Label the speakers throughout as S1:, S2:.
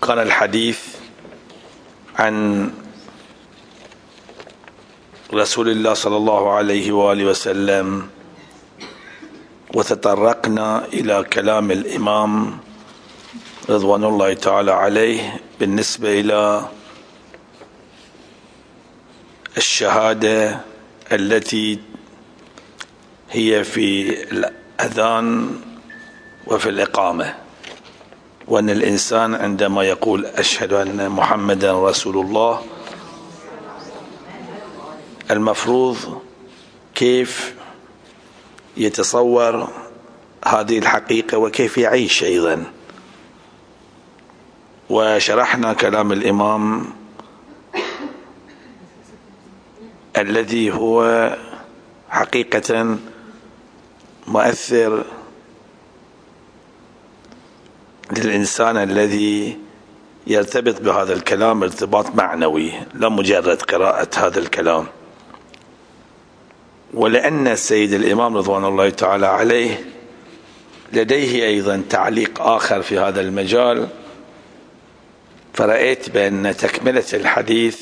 S1: كان الحديث عن رسول الله صلى الله عليه وآله وسلم، وتطرقنا إلى كلام الإمام رضوان الله تعالى عليه بالنسبة إلى الشهادة التي هي في الأذان وفي الإقامة، وأن الإنسان عندما يقول أشهد أن محمدا رسول الله المفروض كيف يتصور هذه الحقيقة وكيف يعيش أيضا. وشرحنا كلام الإمام الذي هو حقيقة مؤثر للإنسان الذي يرتبط بهذا الكلام ارتباط معنوي، لا مجرد قراءة هذا الكلام. ولأن السيد الإمام رضوان الله تعالى عليه لديه أيضا تعليق آخر في هذا المجال، فرأيت بأن تكملة الحديث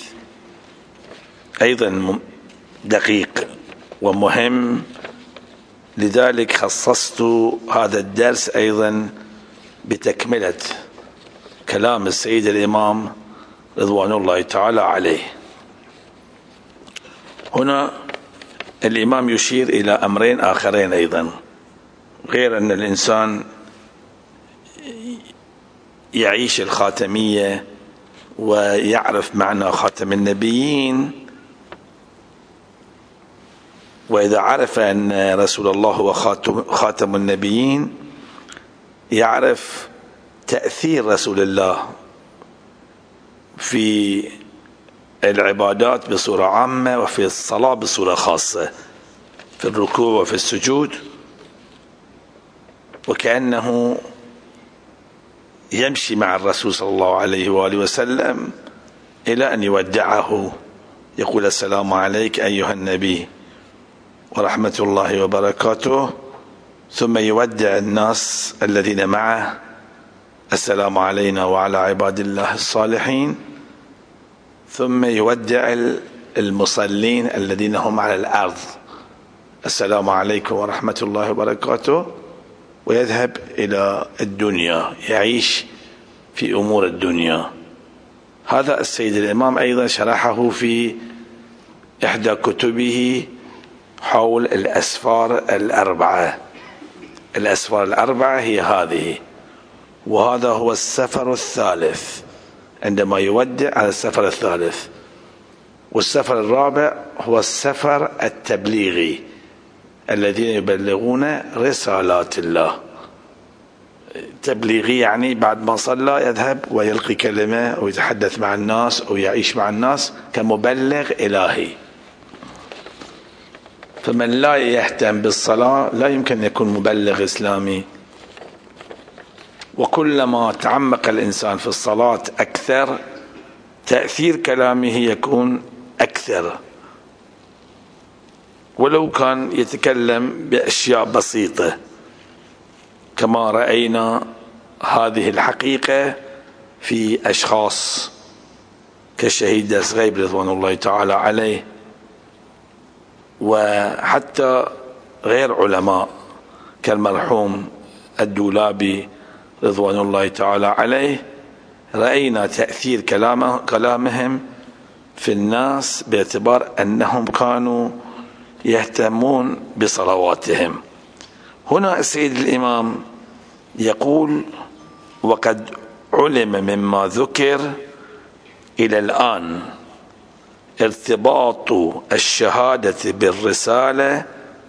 S1: أيضا دقيق ومهم، لذلك خصصت هذا الدرس أيضا بتكملة كلام السيد الإمام رضوان الله تعالى عليه. هنا الإمام يشير إلى أمرين آخرين أيضا، غير أن الإنسان يعيش الخاتمية ويعرف معنى خاتم النبيين، وإذا عرف أن رسول الله هو خاتم النبيين يعرف تأثير رسول الله في العبادات بصورة عامة وفي الصلاة بصورة خاصة، في الركوع وفي السجود، وكأنه يمشي مع الرسول صلى الله عليه وآله وسلم إلى أن يودعه، يقول السلام عليك أيها النبي ورحمة الله وبركاته، ثم يودع الناس الذين معه السلام علينا وعلى عباد الله الصالحين، ثم يودع المصلين الذين هم على الأرض السلام عليكم ورحمة الله وبركاته، ويذهب إلى الدنيا، يعيش في أمور الدنيا. هذا السيد الإمام أيضا شرحه في إحدى كتبه حول الأسفار الأربعة. الأسفار الأربعة هي هذه، وهذا هو السفر الثالث، عندما يودع على السفر الثالث. والسفر الرابع هو السفر التبليغي، الذين يبلغون رسالات الله. تبليغي يعني بعد ما صلى يذهب ويلقي كلمة أو يتحدث مع الناس أو يعيش مع الناس كمبلغ إلهي. فمن لا يهتم بالصلاة لا يمكن أن يكون مبلغ إسلامي. وكلما تعمق الإنسان في الصلاة أكثر، تأثير كلامه يكون أكثر، ولو كان يتكلم بأشياء بسيطة، كما رأينا هذه الحقيقة في أشخاص كالشهيد درس غيب رضوان الله تعالى عليه، وحتى غير علماء كالمرحوم الدولابي رضوان الله تعالى عليه. رأينا تأثير كلامهم في الناس باعتبار أنهم كانوا يهتمون بصلواتهم. هنا السيد الإمام يقول: وقد علم مما ذكر إلى الآن ارتباط الشهادة بالرسالة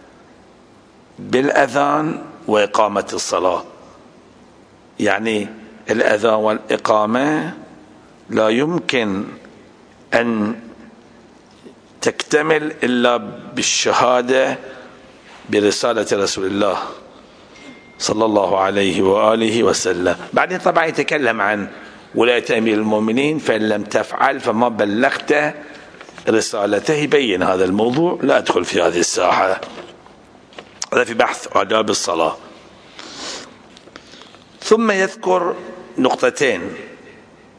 S1: بالأذان وإقامة الصلاة. يعني الأذان والإقامة لا يمكن أن تكتمل إلا بالشهادة برسالة رسول الله صلى الله عليه وآله وسلم. بعدين طبعا يتكلم عن ولاية أمير المؤمنين، فإن لم تفعل فما بلغت رسالته، يبين هذا الموضوع، لا أدخل في هذه الساحة، هذا في بحث آداب الصلاة. ثم يذكر نقطتين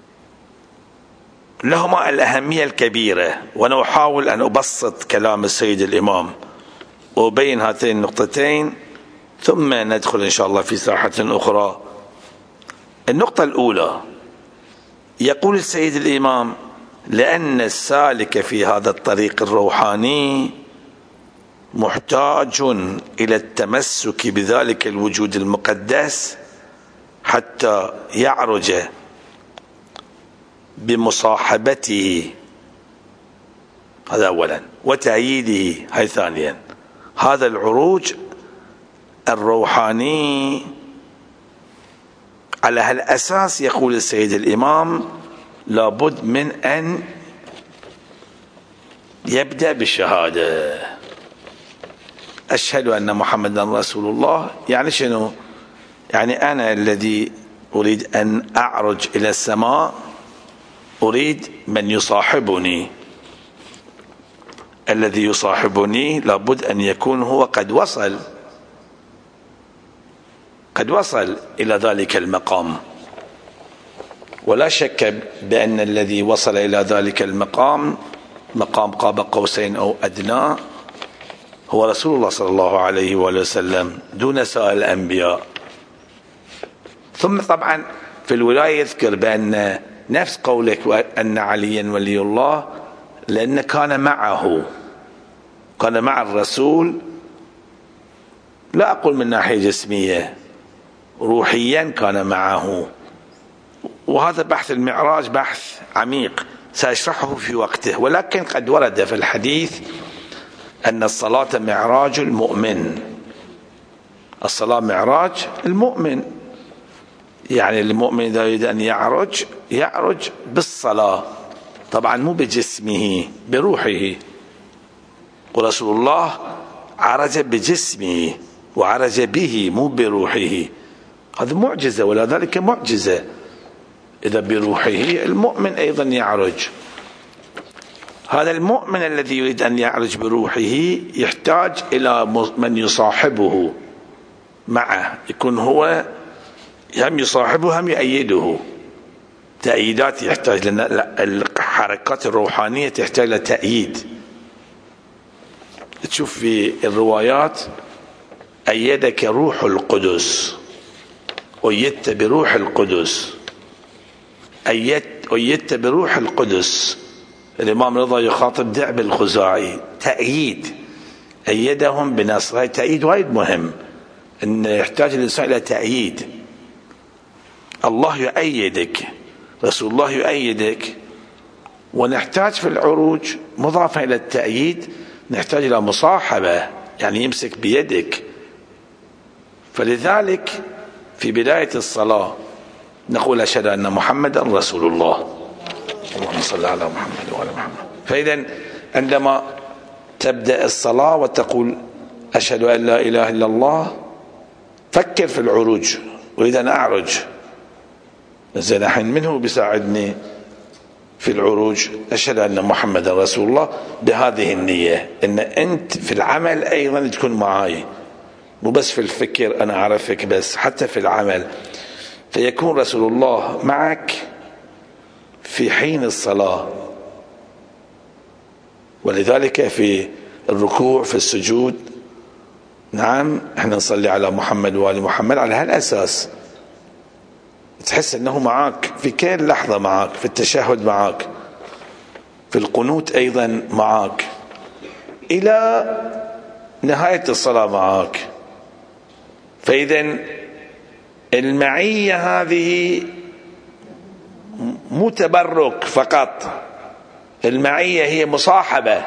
S1: لهما الأهمية الكبيرة، وأنا أحاول أن أبسط كلام السيد الإمام وأبين هاتين النقطتين ثم ندخل إن شاء الله في ساحة أخرى. النقطة الأولى، يقول السيد الإمام: لأن السالك في هذا الطريق الروحاني محتاج إلى التمسك بذلك الوجود المقدس حتى يعرج بمصاحبته، هذا أولا، وتأييده، هاي ثانيا. هذا العروج الروحاني على هالأساس يقول السيد الإمام لابد من أن يبدأ بالشهادة، أشهد أن محمدا رسول الله. يعني شنو؟ يعني أنا الذي أريد أن أعرج إلى السماء أريد من يصاحبني، الذي يصاحبني لابد أن يكون هو قد وصل إلى ذلك المقام. ولا شك بأن الذي وصل إلى ذلك المقام، مقام قاب قوسين أو أدنى، هو رسول الله صلى الله عليه وآله وسلم دون سائر الأنبياء. ثم طبعا في الولاية يذكر بأن نفس قولك أن عليا ولي الله، لأن كان مع الرسول، لا أقول من ناحية جسمية، روحيا كان معه. وهذا بحث المعراج بحث عميق سأشرحه في وقته، ولكن قد ورد في الحديث أن الصلاة معراج المؤمن. الصلاة معراج المؤمن، يعني المؤمن إذا يريد أن يعرج بالصلاة، طبعا مو بجسمه، بروحه. ورسول الله عرج بجسمه وعرج به مو بروحه، هذا معجزة، ولا ذلك معجزة. إذا بروحه المؤمن أيضا يعرج. هذا المؤمن الذي يريد أن يعرج بروحه يحتاج إلى من يصاحبه معه، يكون هو هم يصاحبه هم يؤيده. تأييدات يحتاج، لأن الحركات الروحانية تحتاج إلى تأييد. تشوف في الروايات: أيدك روح القدس، أيدت بروح القدس، أيدت بروح القدس. الإمام رضا يخاطب دعب الخزاعي، تأييد، أيدهم بنصر. تأييد وايد مهم، أن يحتاج الإنسان إلى تأييد. الله يؤيدك، رسول الله يؤيدك. ونحتاج في العروج مضافة إلى التأييد نحتاج إلى مصاحبة، يعني يمسك بيدك. فلذلك في بداية الصلاة نقول: أشهد أن محمدا رسول الله، اللهم صل على محمد وعلى محمد. فإذا عندما تبدأ الصلاة وتقول أشهد أن لا إله إلا الله، فكر في العروج. أريد أن أعرج، زين الحين منه بيساعدني في العروج؟ أشهد أن محمدا رسول الله، بهذه النية أن أنت في العمل أيضا تكون معي، مو بس في الفكر أنا أعرفك بس، حتى في العمل. فيكون رسول الله معك في حين الصلاة. ولذلك في الركوع، في السجود، نعم احنا نصلي على محمد وآل محمد على هالأساس، تحس أنه معك في كل لحظة، معك في التشهد، معك في القنوت أيضا، معك إلى نهاية الصلاة معك. فإذا المعية هذه مو تبرك فقط، المعية هي مصاحبة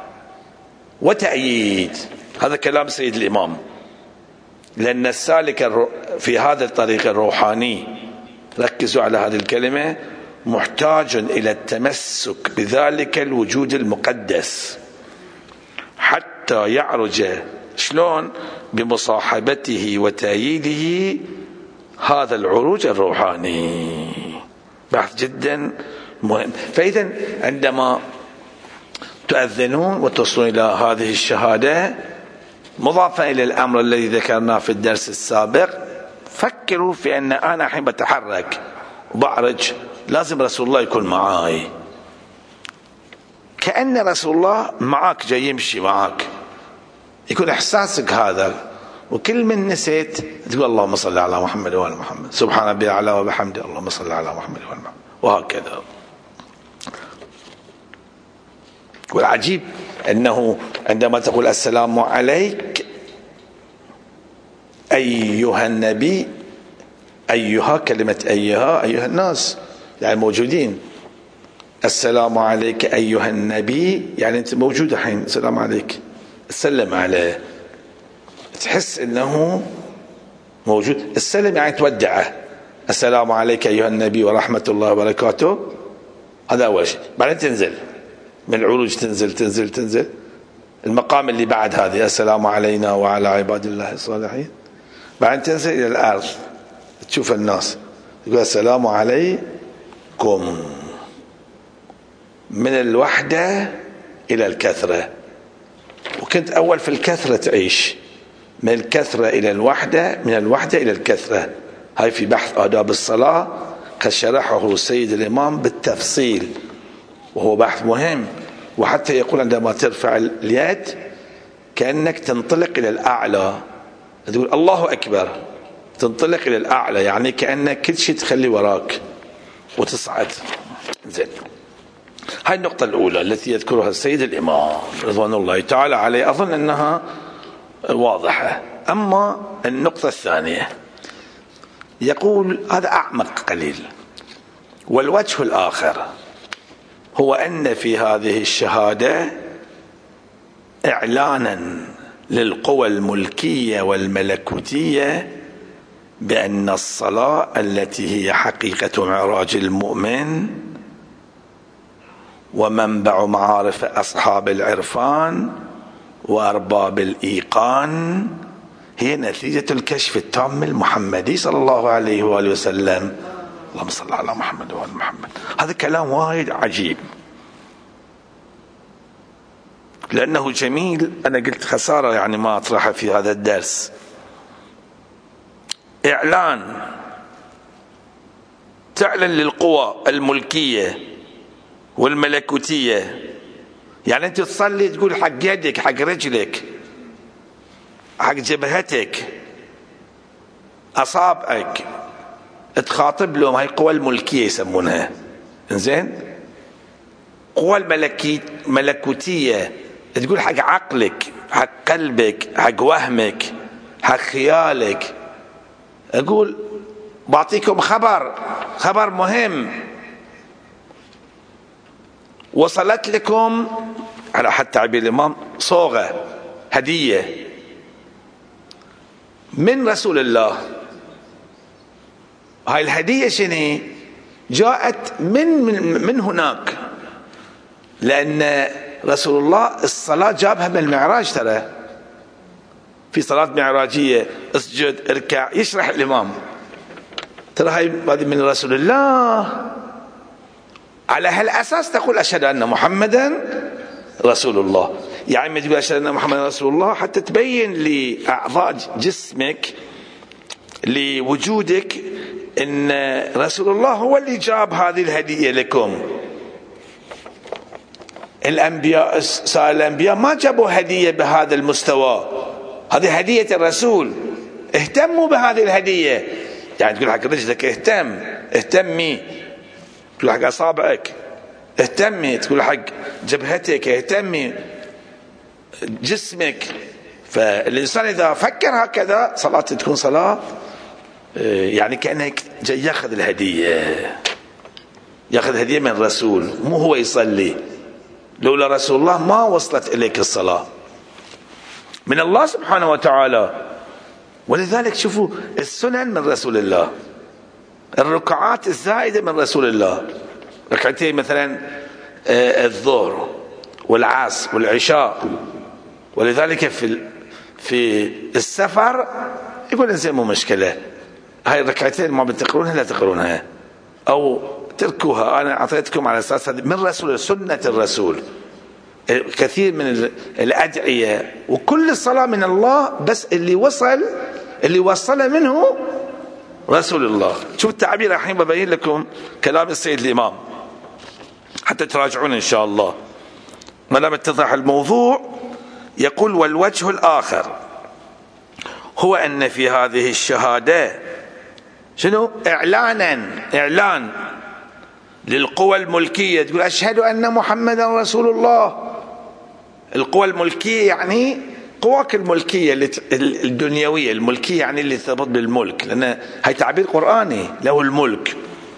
S1: وتأييد. هذا كلام سيد الإمام. لأن السالك في هذا الطريق الروحاني، ركزوا على هذه الكلمة، محتاج إلى التمسك بذلك الوجود المقدس حتى يعرج. شلون؟ بمصاحبته وتأييده هذا العروج الروحاني. بحث جدا مهم. فإذا عندما تؤذنون وتصلون إلى هذه الشهادة، مضافا إلى الأمر الذي ذكرناه في الدرس السابق، فكروا في أن أنا الحين بتحرك وبعرج، لازم رسول الله يكون معاي. كأن رسول الله معك جاي يمشي معك، يكون إحساسك هذا. وكل من نسيت تقول اللهم صل على محمد وآل محمد، سبحان ربي الأعلى وبحمده، اللهم صل على محمد وآل محمد، وهكذا. والعجيب أنه عندما تقول السلام عليك أيها النبي، أيها كلمة أيها الناس يعني موجودين، السلام عليك أيها النبي يعني أنت موجود الحين، السلام عليك، تسلم عليه، تحس أنه موجود. السلام يعني تودعه، السلام عليك أيها النبي ورحمة الله وبركاته، هذا أول شيء. بعدين تنزل من العروج، تنزل المقام اللي بعد هذه، السلام علينا وعلى عباد الله الصالحين. بعدين تنزل إلى الأرض تشوف الناس، تقول السلام عليكم، من الوحدة إلى الكثرة. وكنت أول في الكثرة تعيش، من الكثرة إلى الوحدة، من الوحدة إلى الكثرة. هاي في بحث آداب الصلاة قد شرحه السيد الإمام بالتفصيل، وهو بحث مهم. وحتى يقول عندما ترفع اليد كأنك تنطلق إلى الأعلى، تقول الله أكبر، تنطلق إلى الأعلى، يعني كأنك كل شيء تخلي وراك وتصعد. زين، هاي النقطة الأولى التي يذكرها السيد الإمام رضوان الله تعالى عليه، أظن أنها واضحة. أما النقطة الثانية يقول هذا أعمق قليل، والوجه الآخر هو أن في هذه الشهادة إعلانا للقوى الملكية والملكوتية بأن الصلاة التي هي حقيقة معراج المؤمن ومنبع معارف أصحاب العرفان وأرباب الإيقان هي نتيجة الكشف التام المحمدي صلى الله عليه وآله وسلم. اللهم صل على محمد وآل محمد. هذا كلام وايد عجيب، لأنه جميل. أنا قلت خسارة يعني ما أطرحه في هذا الدرس. إعلان، تعلن للقوى الملكية والملكوتية، يعني أنت تصلي تقول حق يدك، حق رجلك، حق جبهتك، أصابعك، تخاطب لهم. هاي قوى الملكية يسمونها. إنزين، قوى الملكوتية تقول حق عقلك، حق قلبك، حق وهمك، حق خيالك. أقول بعطيكم خبر مهم، وصلت لكم على حد تعبير الإمام صوغة، هدية من رسول الله. هاي الهدية شنو؟ جاءت من هناك، لأن رسول الله الصلاة جابها من المعراج. ترى في صلاة معراجية اسجد اركع، يشرح الإمام ترى هاي من رسول الله. على هالأساس تقول أشهد أن محمدا رسول الله. يعني ما تقول أشهد أن محمدا رسول الله حتى تبين لأعضاء جسمك، لوجودك، إن رسول الله هو اللي جاب هذه الهدية لكم. الأنبياء، سائر الأنبياء ما جابوا هدية بهذا المستوى، هذه هدية الرسول. اهتموا بهذه الهدية. يعني تقول حق رجلك اهتمي، تقول حق أصابعك اهتمي، تقول حق جبهتك اهتمي، جسمك. فالإنسان إذا فكر هكذا صلاة تكون صلاة يعني كأنه جاي ياخذ الهدية، ياخذ هدية من الرسول، مو هو يصلي. لولا رسول الله ما وصلت إليك الصلاة من الله سبحانه وتعالى. ولذلك شوفوا السنن من رسول الله، الركعات الزائدة من رسول الله، ركعتين مثلا الظهر والعصر والعشاء. ولذلك في السفر يقول زين مو مشكلة، هاي الركعتين ما بتقرونها لا تقرونها أو تركوها، أنا أعطيتكم على أساس من رسول، سنة الرسول. كثير من الأدعية وكل الصلاة من الله، بس اللي وصل منه رسول الله. شوف التعبير الحين ببين لكم كلام السيد الإمام حتى تراجعون إن شاء الله. ما دام اتضح الموضوع، يقول: والوجه الآخر هو أن في هذه الشهادة شنو؟ إعلان للقوى الملكية، تقول: أشهد أن محمدا رسول الله. القوى الملكية يعني قواك الملكية الدنيوية، الملكية يعني اللي ترتبط بالملك، لأن هي تعبير قرآني، له الملك.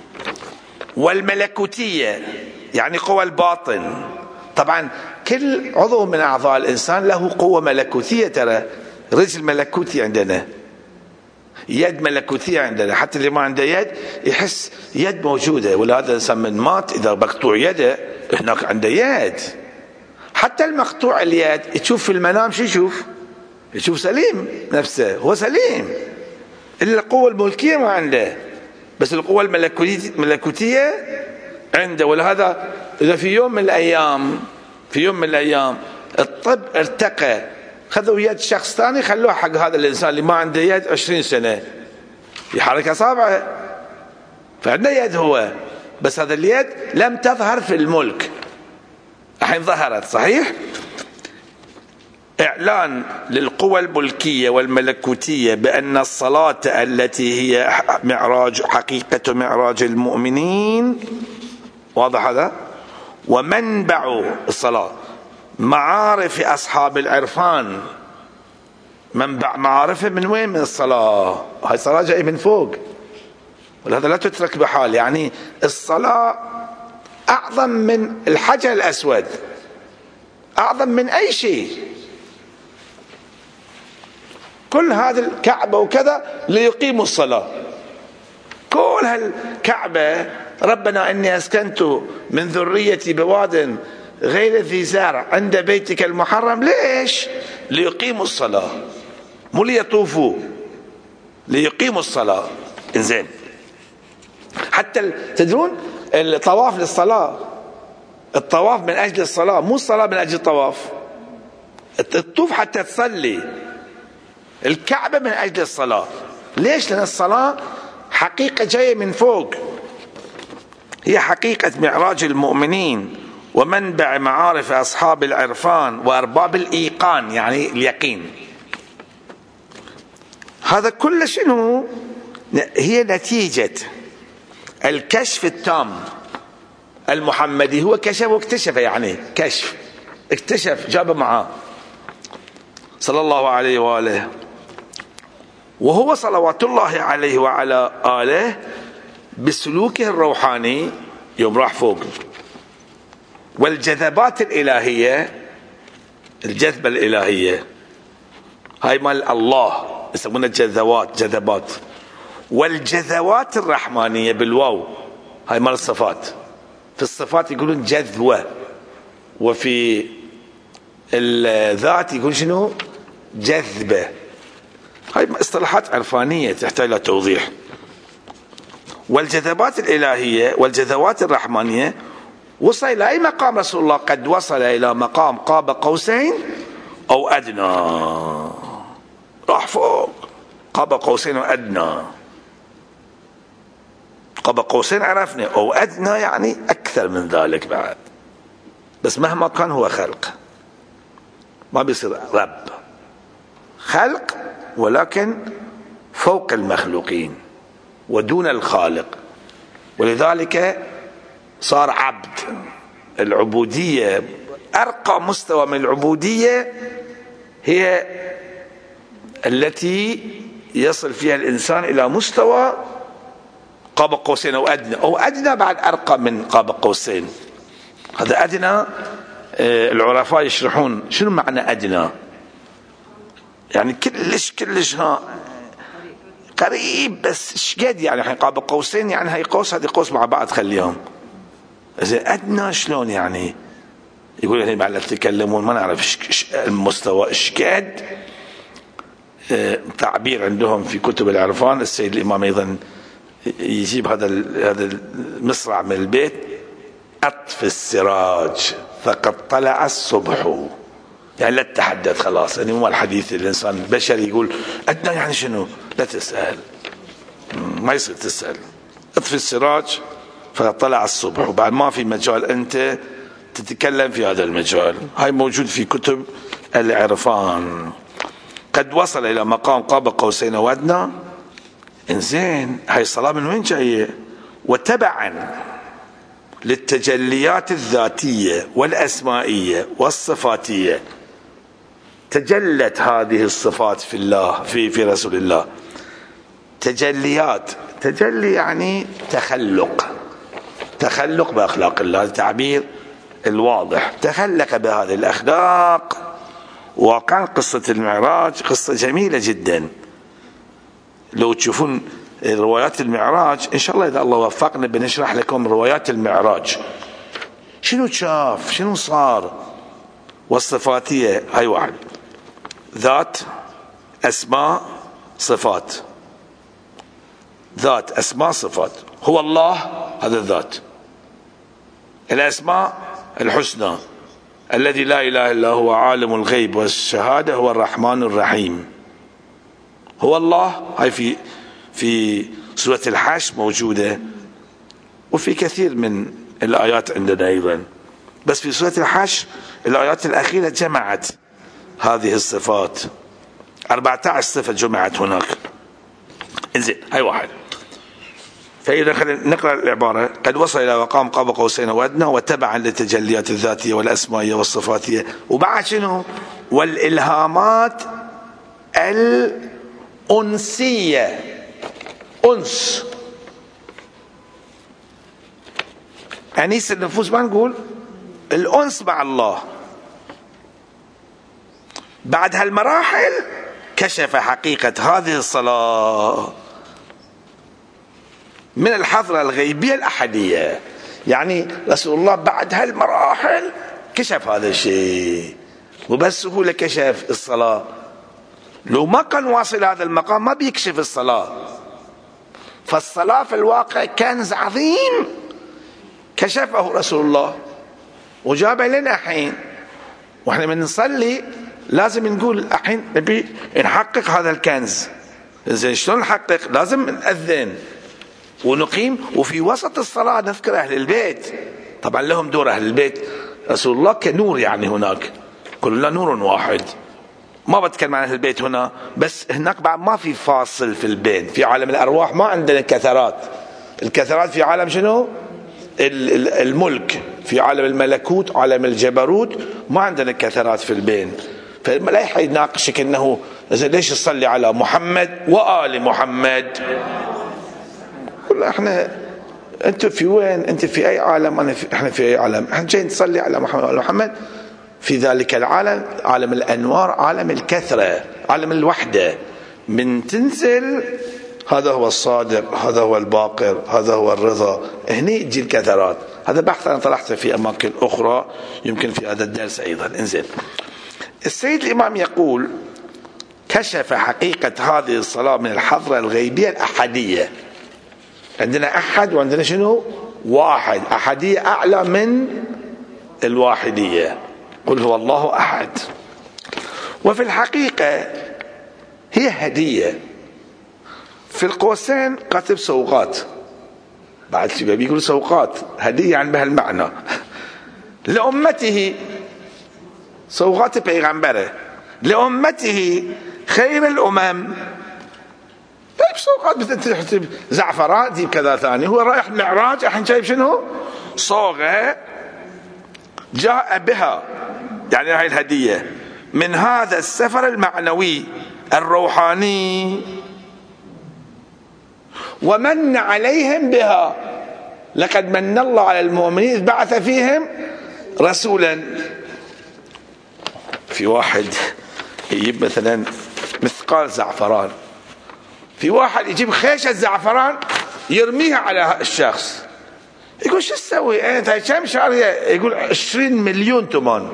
S1: والملكوتية يعني قوى الباطن. طبعا كل عضو من أعضاء الإنسان له قوة ملكوتية، ترى رجل ملكوتي عندنا، يد ملكوتية عندنا، حتى اللي ما عنده يد يحس يد موجودة، ولا هذا الإنسان من مات إذا مقطوع يده هناك عنده يد. حتى المقطوع اليد يشوف في المنام، شو يشوف سليم نفسه، هو سليم، إلا القوة الملكية ما عنده، بس القوة الملكوتية عنده. ولهذا إذا في يوم من الأيام الطب ارتقى، خذوا يد شخص ثاني خلوه حق هذا الإنسان اللي ما عنده يد 20 سنة يحرك أصابعه، فعنده يد هو، بس هذا اليد لم تظهر في الملك، الحين ظهرت. صحيح؟ إعلان للقوى الملكية والملكوتية بأن الصلاة التي هي حقيقة معراج المؤمنين، واضح هذا؟ ومنبع الصلاة معارف أصحاب العرفان. منبع معارفه من وين؟ من الصلاة. هاي الصلاة جاي من فوق، ولهذا لا تترك بحال. يعني الصلاة أعظم من الحجر الأسود، أعظم من أي شيء. كل هذه الكعبة وكذا ليقيموا الصلاة، كل هالكعبة: ربنا إني أسكنت من ذريتي بواد غير ذي زرع عند بيتك المحرم. ليش؟ ليقيموا الصلاة، مو ليطوفوا، ليقيموا الصلاة. إنزين، حتى تدرون الطواف للصلاة، الطواف من أجل الصلاة، مو الصلاة من أجل الطواف. الطوف حتى تصلي، الكعبة من أجل الصلاة. ليش؟ لأن الصلاة حقيقة جاية من فوق، هي حقيقة معراج المؤمنين ومنبع معارف أصحاب العرفان وأرباب الإيقان، يعني اليقين. هذا كله شنو؟ هي نتيجة الكشف التام المحمدي. هو كشف واكتشف، يعني كشف، اكتشف، جاب معاه صلى الله عليه وآله، وهو صلوات الله عليه وعلى آله بسلوكه الروحاني يوم راح فوق. والجذبات الإلهية، الجذبة الإلهية هاي مال الله يسمونها جذبات. والجذوات الرحمانية بالواو هاي مال الصفات. في الصفات يقولون جذوة، وفي الذات يقول شنو؟ جذبة. هاي اصطلاحات عرفانية تحتاج إلى توضيح. والجذبات الإلهية والجذوات الرحمانية وصل إلى أي مقام رسول الله؟ قد وصل إلى مقام قاب قوسين أو أدنى. راح فوق قاب قوسين أو أدنى. قاب قوسين عرفنا، أو أدنى يعني أكثر من ذلك بعد. بس مهما كان هو خلق، ما بيصير رب، خلق ولكن فوق المخلوقين ودون الخالق. ولذلك صار عبد. العبودية أرقى مستوى من العبودية هي التي يصل فيها الإنسان إلى مستوى قاب قوسين أو أدنى، أو أدنى بعد أرقى من قاب قوسين. هذا أدنى. العرفاء يشرحون شنو معنى أدنى، يعني كلش قريب، بس شقد يعني الحين قاب قوسين، يعني هاي قوس هذه قوس مع بعض خليهم. إذا أدنى شلون يعني؟ يقول هني بعد تتكلمون ما نعرف المستوى إشكاد. تعبير عندهم في كتب العرفان، السيد الإمام أيضا يجيب هذا المصرع من البيت: أطفي السراج فقد طلع الصبح. يعني لا تتحدث خلاص، يعني مو الحديث الإنسان البشري يقول أدنى يعني شنو، لا تسأل، ما يصير تسأل. أطفي السراج فقد طلع الصبح، وبعد ما في مجال أنت تتكلم في هذا المجال. هاي موجود في كتب العرفان. قد وصل إلى مقام قاب قوسين وأدنى. إنزين هاي الصلاة من وين جاية؟ وتبعا للتجليات الذاتية والأسمائية والصفاتية تجلت هذه الصفات في الله في رسول الله. تجليات، تجلي يعني تخلق بأخلاق الله، هذا التعبير الواضح. تخلق بهذه الأخلاق. وكان قصة المعراج قصة جميلة جدا. لو تشوفون روايات المعراج إن شاء الله إذا الله وفقنا بنشرح لكم روايات المعراج، شنو شاف شنو صار. والصفاتية هاي واحد، ذات أسماء صفات، ذات أسماء صفات. هو الله هذا الذات، الأسماء الحسنى الذي لا إله إلا هو عالم الغيب والشهادة هو الرحمن الرحيم. هو الله هاي في سورة الحشر موجودة، وفي كثير من الآيات عندنا أيضا، بس في سورة الحشر الآيات الأخيرة جمعت هذه الصفات، 14 صفة جمعت هناك. انزين هاي واحد. فإذا خلينا نقرأ العبارة: قد وصل إلى مقام قاب قوسين وأدنى وتبعا للتجليات الذاتية والأسمائية والصفاتية. وبعد شنو؟ والإلهامات الأنسية. أنس، أنيس النفوس، ما نقول الأنس مع الله. بعد هالمراحل كشف حقيقة هذه الصلاة من الحضرة الغيبية الأحدية. يعني رسول الله بعد هالمراحل كشف هذا الشيء، وبس هو لكشف الصلاة. لو ما كان واصل هذا المقام ما بيكشف الصلاة. فالصلاة في الواقع كنز عظيم كشفه رسول الله وجابه لنا حين. واحنا من نصلي لازم نقول الحين نبي نحقق هذا الكنز. زين شلون نحقق؟ لازم نأذن ونقيم، وفي وسط الصلاة نذكر أهل البيت. طبعا لهم دور أهل البيت. رسول الله كنور، يعني هناك كلنا نور واحد. ما بتكلم عن أهل البيت هنا، بس هناك بعد ما في فاصل في البين. في عالم الأرواح ما عندنا كثرات. الكثرات في عالم شنو؟ الملك. في عالم الملكوت عالم الجبروت ما عندنا كثرات في البين. فلا يحد يناقشك انه ليش تصلي على محمد وآل محمد. قل احنا انتم في وين؟ انت في اي عالم؟ احنا في اي عالم؟ احنا جايين نصلي على محمد وآل محمد. في ذلك العالم عالم الانوار، عالم الكثرة، عالم الوحدة. من تنزل هذا هو الصادق، هذا هو الباقر، هذا هو الرضا. هني تجي الكثرات. هذا بحث انا طرحته في اماكن اخرى يمكن في هذا الدرس ايضا. انزين السيد الامام يقول: كشف حقيقة هذه الصلاة من الحضرة الغيبية الأحدية. عندنا أحد وعندنا شنو؟ واحد. أحدية أعلى من الواحدية. قل هو الله أحد. وفي الحقيقة هي هدية. في القوسين كاتب سوقات، بعد شباب بيقول سوقات، هدية عن بهالمعنى لأمته. سوقات بيغمبره لأمته خير الأمم. طيب سوقات بتكتب زعفران تجيب كذا ثاني. هو رايح المعراج الحين جايب شنو؟ صوغة جاء بها، يعني هاي الهدية من هذا السفر المعنوي الروحاني، ومن عليهم بها. لقد من الله على المؤمنين إذ بعث فيهم رسولا. في واحد يجيب مثلا مثقال زعفران، في واحد يجيب خيشة زعفران يرميها على الشخص. يقول شو تسوي انت؟ كم شارية؟ يقول 20 مليون تمن.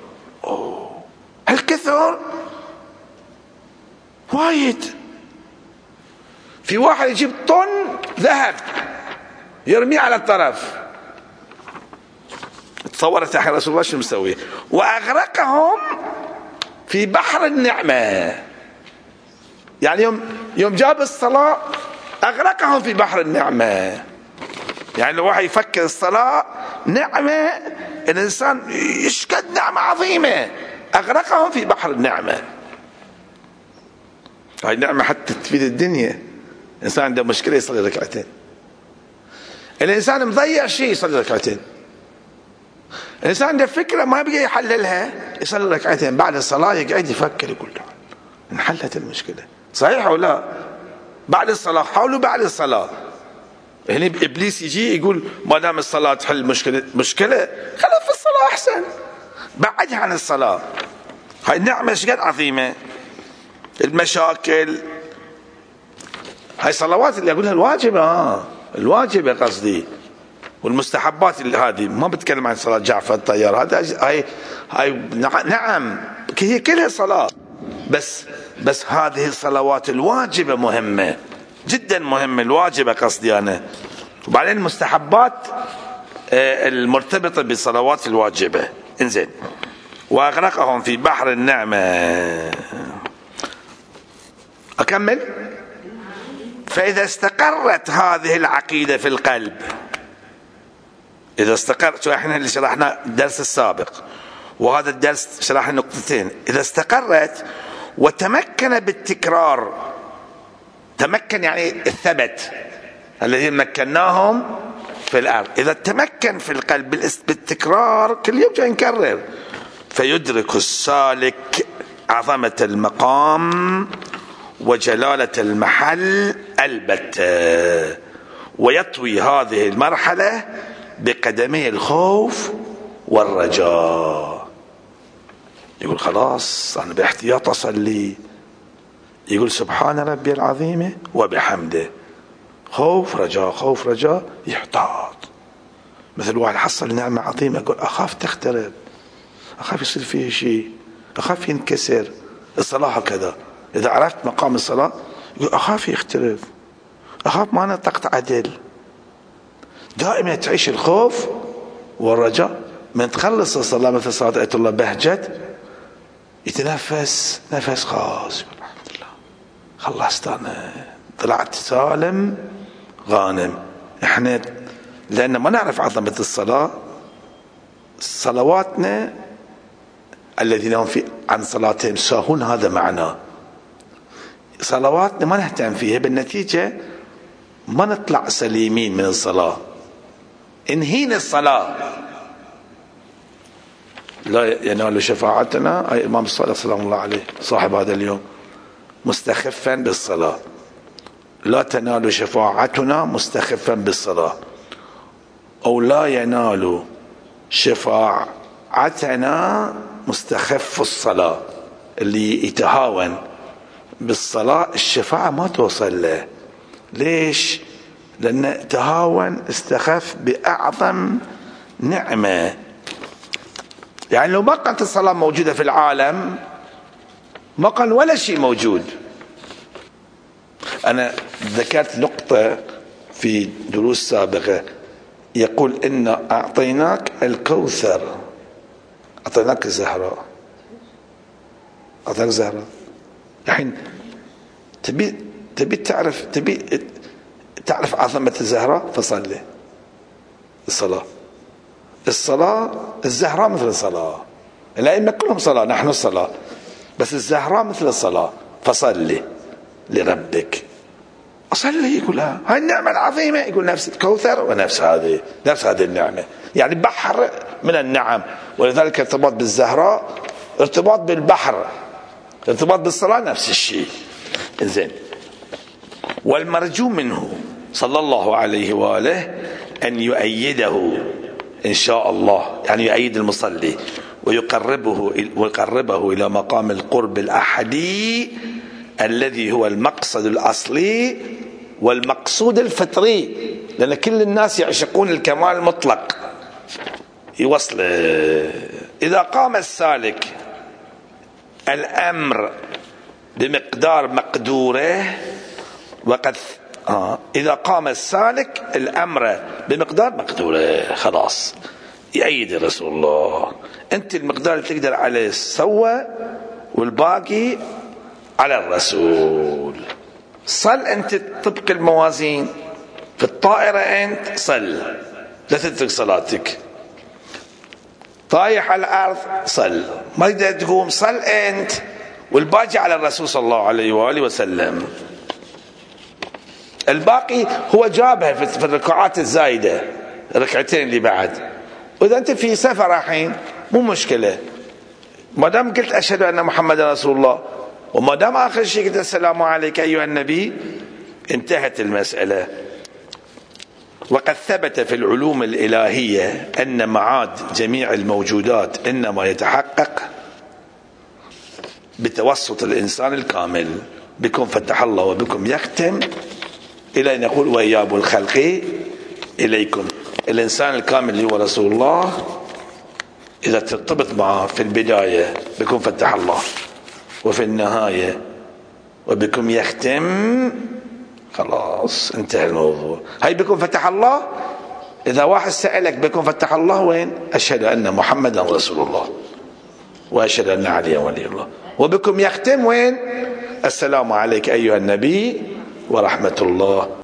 S1: هالكثر وايد. في واحد يجيب طن ذهب يرميه على الطرف. تصورت يا رسول الله شو مسوي؟ واغرقهم في بحر النعمة. يعني يوم جاب الصلاة أغرقهم في بحر النعمة. يعني لو واحد يفكر الصلاة نعمة، الإنسان يشكد نعمة عظيمة، أغرقهم في بحر النعمة. هاي نعمة حتى تفيد الدنيا. الإنسان عنده مشكلة يصلي ركعتين، الإنسان مضيع شيء يصلي ركعتين، الإنسان عنده فكرة ما بيقدر يحللها يصلي ركعتين، بعد الصلاة يقعد يفكر يقول انحلت المشكلة. صحيح ولا لا؟ بعد الصلاة حاولوا بعد الصلاة. هنا إبليس يجي يقول ما دام الصلاة تحل مشكلة خلف في الصلاة أحسن، بعدها عن الصلاة. هاي النعمة شقد عظيمة. المشاكل هاي صلوات اللي أقولها الواجبة، الواجبة قصدي، والمستحبات اللي هذه ما بتكلم عن صلاة جعفر الطيار، هذا هاي نعم هي كلها صلاة، بس هذه الصلوات الواجبة مهمة جدا، مهمة الواجبة قصدي أنا. وبعدين المستحبات المرتبطة بالصلوات الواجبة. انزين، وأغرقهم في بحر النعمة. أكمل. فإذا استقرت هذه العقيدة في القلب، إذا استقرت، احنا اللي شرحنا الدرس السابق وهذا الدرس شرحنا نقطتين، إذا استقرت وتمكن بالتكرار، تمكن يعني الثبت الذين مكناهم في الأرض، إذا تمكن في القلب بالتكرار كل يوم جاي نكرر، فيدرك السالك عظمة المقام وجلالة المحل البتة، ويطوي هذه المرحلة بقدمي الخوف والرجاء. يقول خلاص أنا باحتياط أصلي، يقول سبحان ربي العظيم وبحمده، خوف رجاء خوف رجاء، يحتاط. مثل واحد حصل نعمة عظيمة يقول أخاف تخترب، أخاف يصير فيه شيء، أخاف ينكسر. الصلاة هكذا، إذا عرفت مقام الصلاة يقول أخاف يخترب، أخاف ما نطقت عدل. دائما تعيش الخوف والرجاء. من تخلص الصلاة مثل صلاة آية الله بهجت، يتنفس نفس خاص، يقول الحمد لله خلصت أنا، طلعت سالم غانم. احنا لأن ما نعرف عظمة الصلاة، صلواتنا الذين هم عن صلاتهم ساهون، هذا معناه صلواتنا ما نهتم فيها، بالنتيجة ما نطلع سليمين من الصلاة، انهينا الصلاة. لا ينال شفاعتنا، أي إمام الصادق سلام الله عليه صاحب هذا اليوم، مستخفا بالصلاة. لا تنال شفاعتنا مستخفا بالصلاة، أو لا ينال شفاعتنا مستخف الصلاة، اللي يتهاون بالصلاة الشفاعة ما توصل له. ليش؟ لأن تهاون استخف بأعظم نعمة. يعني لو ما كانت الصلاة موجودة في العالم ما كان ولا شيء موجود. أنا ذكرت نقطة في دروس سابقة، يقول إن أعطيناك الكوثر، أعطيناك الزهراء، أعطيناك الزهراء. الحين تبي تعرف عظمة الزهراء، فصلي. الصلاة الزهراء مثل الصلاة، الأئمة كلهم صلاة، نحن الصلاة، بس الزهراء مثل الصلاة، فصلي لربك. أصلي يقول هاي النعمة العظيمة، يقول نفس الكوثر ونفس هذه النعمة، يعني بحر من النعم. ولذلك ارتباط بالزهراء ارتباط بالبحر، ارتباط بالصلاة نفس الشيء. إنزين، والمرجو منه صلى الله عليه وآله أن يؤيده إن شاء الله، يعني يؤيد المصلي ويقربه إلى مقام القرب الأحدي الذي هو المقصد الأصلي والمقصود الفطري، لأن كل الناس يعشقون الكمال المطلق يوصل. إذا قام السالك الأمر بمقدار مقدوره، وقد إذا قام السالك الأمر بمقدار مقدوره خلاص يأيد رسول الله. أنت المقدار اللي تقدر عليه سوى، والباقي على الرسول. صل أنت طبق الموازين، في الطائرة أنت صل، لا تترك صلاتك. طايح على الأرض صل، ما تقدر تقوم صل أنت، والباقي على الرسول صلى الله عليه وآله وسلم. الباقي هو جابها في الركعات الزايدة، الركعتين اللي بعد. وإذا أنت في سفر الحين مو مشكلة، ما دام قلت أشهد أن محمد رسول الله، وما دام آخر شيء قلت السلام عليك أيها النبي، انتهت المسألة. وقد ثبت في العلوم الإلهية أن معاد جميع الموجودات إنما يتحقق بتوسط الإنسان الكامل. بكم فتح الله وبكم يختم، إلى أن يقول وإياب الخلق إليكم. الإنسان الكامل اللي هو رسول الله إذا ترتبط معه في البداية بكم فتح الله، وفي النهاية وبكم يختم، خلاص انتهى الموضوع. هاي بكم فتح الله. إذا واحد سألك بكم فتح الله وين؟ أشهد أن محمدا رسول الله وأشهد أن عليا ولي الله. وبكم يختم وين؟ السلام عليك أيها النبي ورحمة الله.